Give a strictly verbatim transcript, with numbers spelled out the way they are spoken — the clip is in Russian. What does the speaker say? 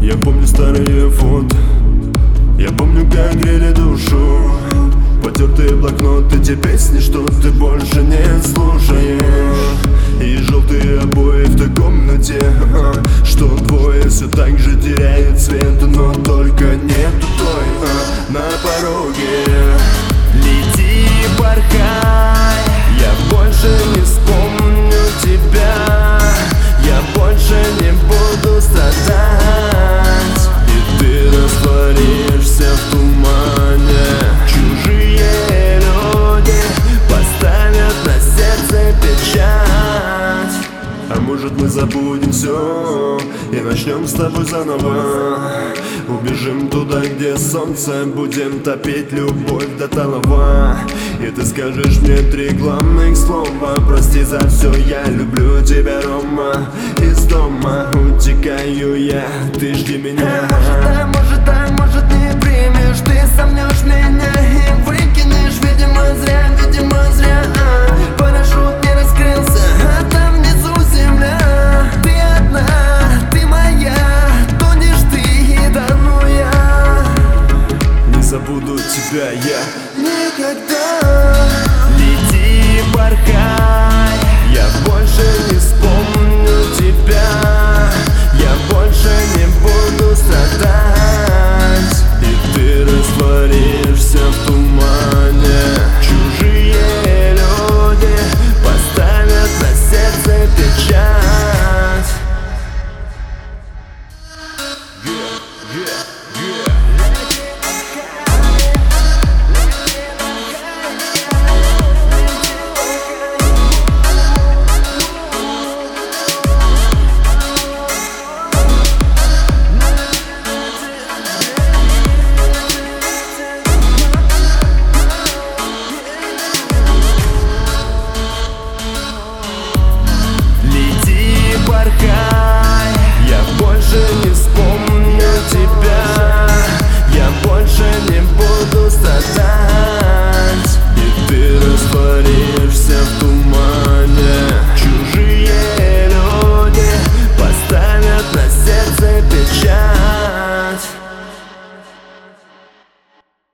Я помню старые фото, я помню, как грели душу потертые блокноты, те песни, что ты больше не слушаешь. И желтые обои в той комнате, что двое все так же теряют цвет, но только нету той на пороге. Лети, порхай, Я больше не вспомню тебя, я больше не буду страдать. и ты растворишься в тумане. Чужие люди поставят на сердце печать. А может, мы забудем все и начнем с тобой заново. Убежим туда, где солнце, будем топить любовь до талого. И ты скажешь мне три главных слова: прости за все, я люблю тебя, Рома. Из дома утекаю я, ты жди меня. Может, а может